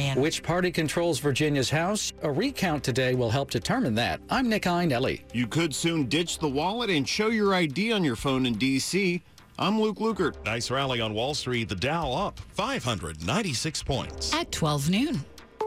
Ryan. Which party controls Virginia's House? A recount today will help determine that. I'm Nick Einelli. You could soon ditch the wallet and show your ID on your phone in D.C. I'm Luke Lukert. Nice rally on Wall Street. The Dow up 596 points. At 12 noon.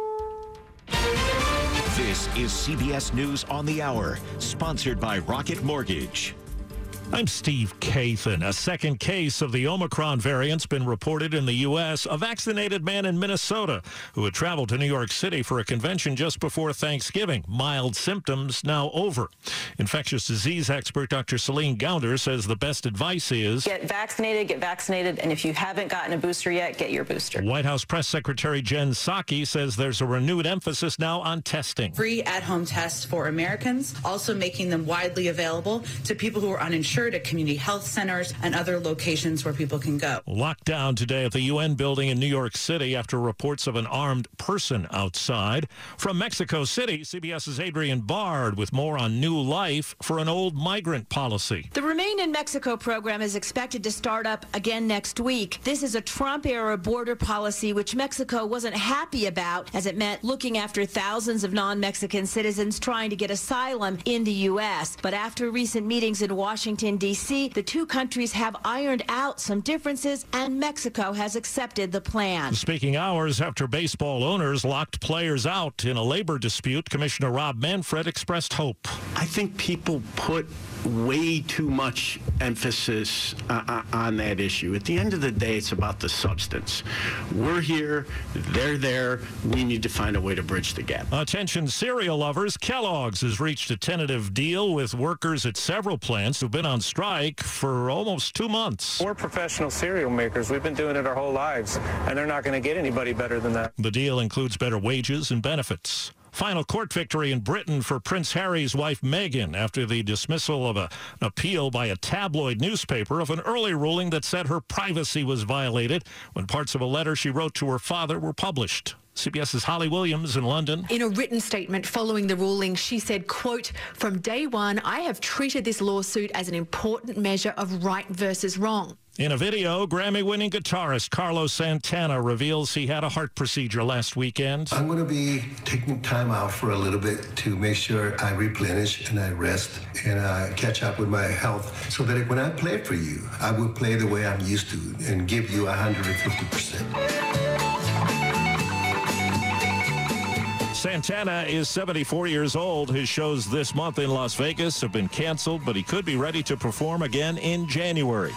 This is CBS News on the Hour, sponsored by Rocket Mortgage. I'm Steve Kathan. A second case of the Omicron variant's been reported in the U.S. A vaccinated man in Minnesota who had traveled to New York City for a convention just before Thanksgiving. Mild symptoms now over. Infectious disease expert Dr. Celine Gounder says the best advice is get vaccinated, and if you haven't gotten a booster yet, get your booster. White House Press Secretary Jen Psaki says there's a renewed emphasis now on testing. Free at-home tests for Americans, also making them widely available to people who are uninsured at community health centers and other locations where people can go. Lockdown today at the UN building in New York City after reports of an armed person outside. From Mexico City, CBS's Adrian Bard with more on new life for an old migrant policy. The Remain in Mexico program is expected to start up again next week. This is a Trump-era border policy which Mexico wasn't happy about, as it meant looking after thousands of non-Mexican citizens trying to get asylum in the U.S. But after recent meetings in Washington, D.C., the two countries have ironed out some differences, and Mexico has accepted the plan. Speaking hours after baseball owners locked players out in a labor dispute, Commissioner Rob Manfred expressed hope. I think people put way too much emphasis on that issue. At the end of the day, it's about the substance. We're here, they're there. We need to find a way to bridge the gap. Attention cereal lovers, Kellogg's has reached a tentative deal with workers at several plants who've been on strike for almost 2 months. We're professional cereal makers. We've been doing it our whole lives, and they're not going to get anybody better than that. The deal includes better wages and benefits. Final court victory in Britain for Prince Harry's wife Meghan after the dismissal of an appeal by a tabloid newspaper of an early ruling that said her privacy was violated when parts of a letter she wrote to her father were published. CBS's Holly Williams in London. In a written statement following the ruling, she said, quote, "From day one, I have treated this lawsuit as an important measure of right versus wrong." In a video, Grammy-winning guitarist Carlos Santana reveals he had a heart procedure last weekend. I'm going to be taking time out for a little bit to make sure I replenish and I rest and I catch up with my health so that when I play for you, I will play the way I'm used to and give you 150%. Santana is 74 years old. His shows this month in Las Vegas have been canceled, but he could be ready to perform again in January.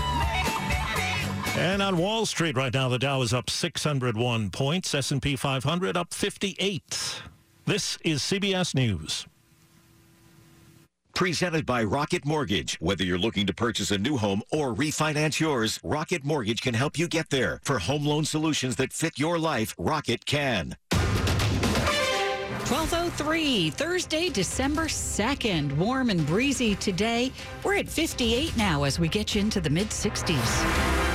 And on Wall Street right now, the Dow is up 601 points. S&P 500 up 58. This is CBS News. Presented by Rocket Mortgage. Whether you're looking to purchase a new home or refinance yours, Rocket Mortgage can help you get there. For home loan solutions that fit your life, Rocket can. 12:03, Thursday, December 2nd. Warm and breezy today. We're at 58 now as we get you into the mid-60s.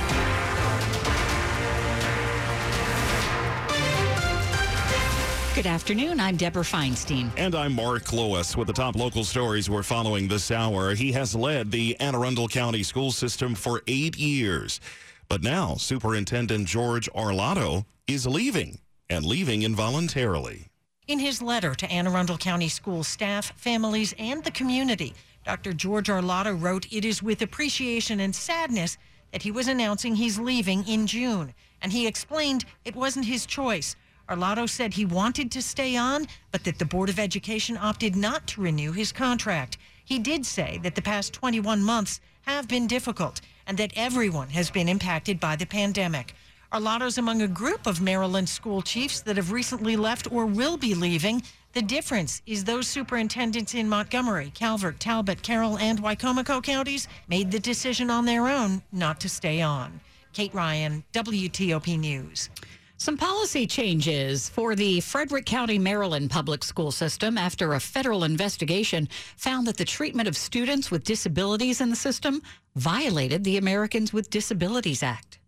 Good afternoon. I'm Deborah Feinstein. And I'm Mark Lewis with the top local stories we're following this hour. He has led the Anne Arundel County school system for 8 years. But now Superintendent George Arlotto is leaving, and leaving involuntarily. In his letter to Anne Arundel County school staff, families, and the community, Dr. George Arlotto wrote, "It is with appreciation and sadness that he was announcing he's leaving in June." And he explained it wasn't his choice. Arlotto said he wanted to stay on, but that the Board of Education opted not to renew his contract. He did say that the past 21 months have been difficult and that everyone has been impacted by the pandemic. Arlotto's among a group of Maryland school chiefs that have recently left or will be leaving. The difference is those superintendents in Montgomery, Calvert, Talbot, Carroll, and Wicomico counties made the decision on their own not to stay on. Kate Ryan, WTOP News. Some policy changes for the Frederick County, Maryland public school system after a federal investigation found that the treatment of students with disabilities in the system violated the Americans with Disabilities Act.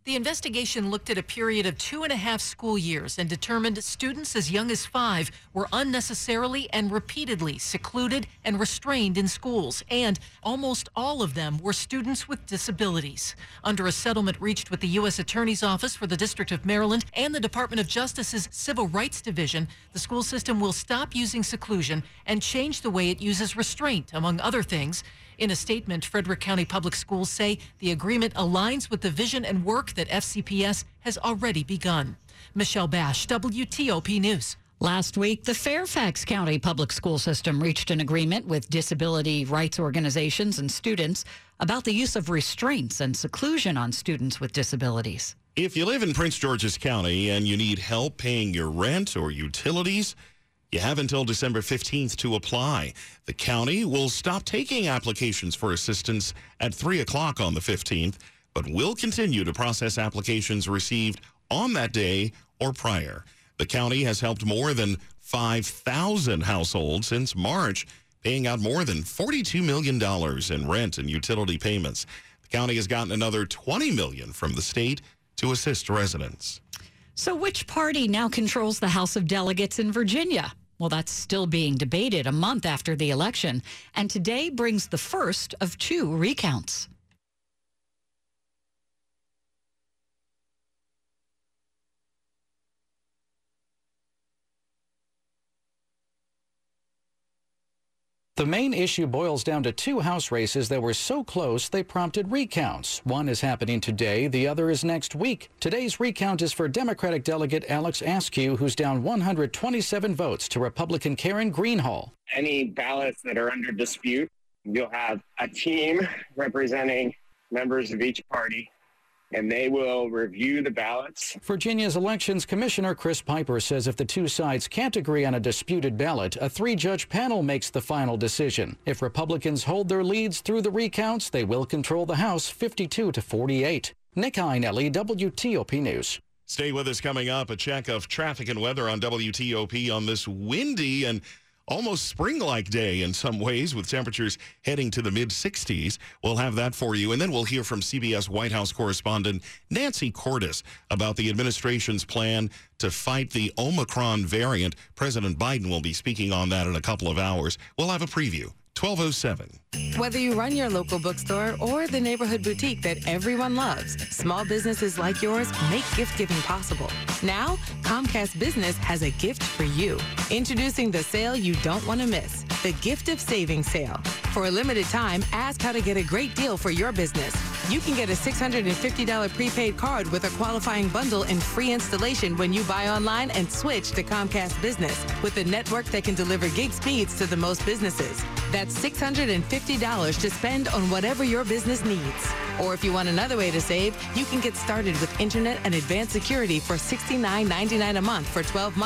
The investigation looked at a period of 2.5 school years and determined students as young as 5 were unnecessarily and repeatedly secluded and restrained in schools, and almost all of them were students with disabilities. Under a settlement reached with the U.S. Attorney's Office for the District of Maryland and the Department of Justice's Civil Rights Division, the school system will stop using seclusion and change the way it uses restraint, among other things. In a statement, Frederick County Public Schools say the agreement aligns with the vision and work that FCPS has already begun. Michelle Bash, WTOP News. Last week, the Fairfax County Public School System reached an agreement with disability rights organizations and students about the use of restraints and seclusion on students with disabilities. If you live in Prince George's County and you need help paying your rent or utilities, you have until December 15th to apply. The county will stop taking applications for assistance at 3 o'clock on the 15th, but will continue to process applications received on that day or prior. The county has helped more than 5,000 households since March, paying out more than $42 million in rent and utility payments. The county has gotten another $20 million from the state to assist residents. So which party now controls the House of Delegates in Virginia? Well, that's still being debated a month after the election, and today brings the first of 2 recounts. The main issue boils down to 2 House races that were so close they prompted recounts. One is happening today, the other is next week. Today's recount is for Democratic delegate Alex Askew, who's down 127 votes to Republican Karen Greenhall. Any ballots that are under dispute, you'll have a team representing members of each party, and they will review the ballots. Virginia's Elections Commissioner Chris Piper says if the 2 sides can't agree on a disputed ballot, a 3-judge panel makes the final decision. If Republicans hold their leads through the recounts, they will control the House 52-48. Nick Einelli, WTOP News. Stay with us. Coming up, a check of traffic and weather on WTOP on this windy and almost spring-like day in some ways, with temperatures heading to the mid-60s. We'll have that for you. And then we'll hear from CBS White House correspondent Nancy Cordes about the administration's plan to fight the Omicron variant. President Biden will be speaking on that in a couple of hours. We'll have a preview. 12:07. Whether you run your local bookstore or the neighborhood boutique that everyone loves, small businesses like yours make gift giving possible. Now, Comcast Business has a gift for you. Introducing the sale you don't want to miss, the Gift of Savings Sale. For a limited time, ask how to get a great deal for your business. You can get a $650 prepaid card with a qualifying bundle and free installation when you buy online and switch to Comcast Business with a network that can deliver gig speeds to the most businesses. That's $650 to spend on whatever your business needs. Or if you want another way to save, you can get started with internet and advanced security for $69.99 a month for 12 months.